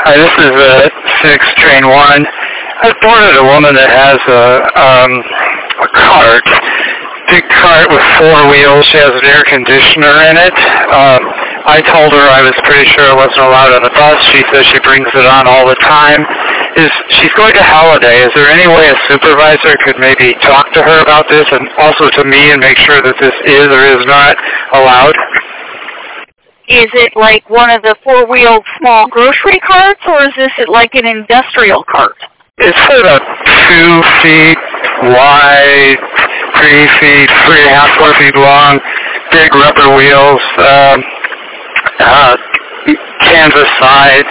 Hi, this is 6 Train 1. I boarded a woman that has a cart, big cart with 4 wheels. She has an air conditioner in it. I told her I was pretty sure it wasn't allowed on the bus. She says she brings it on all the time. She's going to Holiday. Is there any way a supervisor could maybe talk to her about this and also to me and make sure that this is or is not allowed? Is it like one of the 4-wheeled small grocery carts, or is this like an industrial cart? It's about 2 feet wide, 3 feet, 3.5, 4 feet long, big rubber wheels, canvas sides.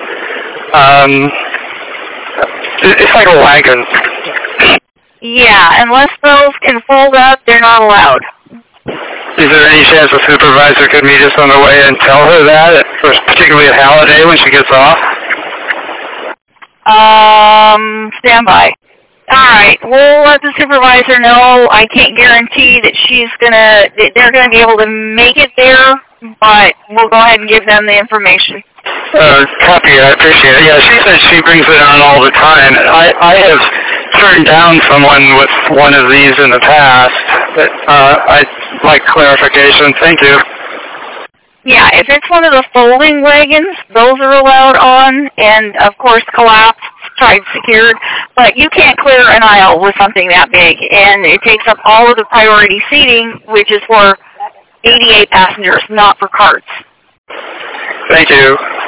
It's like a wagon. Yeah, unless those can fold up, they're not allowed. Is there any chance a supervisor could meet us on the way and tell her that, particularly at Holiday when she gets off? Stand by. All right, we'll let the supervisor know. I can't guarantee that they're gonna be able to make it there, but we'll go ahead and give them the information. Copy, I appreciate it. Yeah, she says she brings it on all the time. I have turned down someone with one of these in the past, but I'd like clarification. Thank you. Yeah, if it's one of the folding wagons, those are allowed on, and of course collapsed, tied, secured, but you can't clear an aisle with something that big, and it takes up all of the priority seating, which is for 88 passengers, not for carts. Thank you.